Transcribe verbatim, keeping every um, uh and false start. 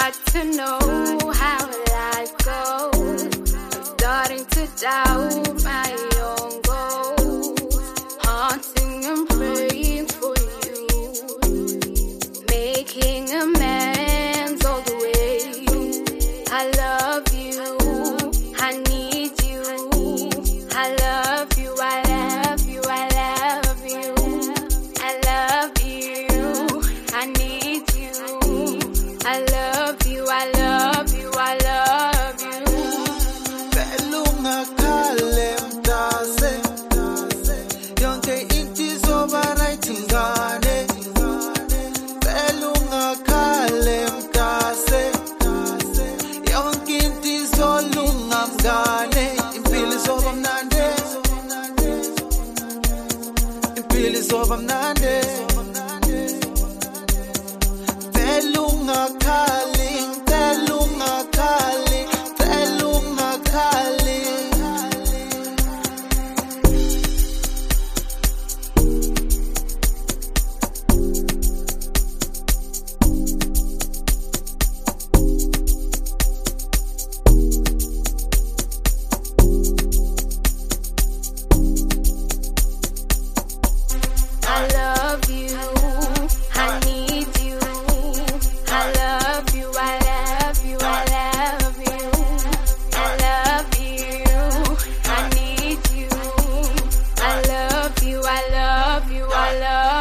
start to know how life goes. I'm starting to doubt my own goals. Haunting and praying for you, making amends all the way. I love you, I need you. I love you, I love you, I love you. I love you, I need you. I love you, I love you, I love you. Belunga kale mtase, yonke inti zoba right ngane. Belunga kale mtase, yonke inti zolunga mgane. Impili zoba mnande, impili zoba mnande. Belunga kali, belunga kali, belunga kali. I love you, I need you. I love you, I love you, I love you. I love you, I need you. I love you, I love you, I love you.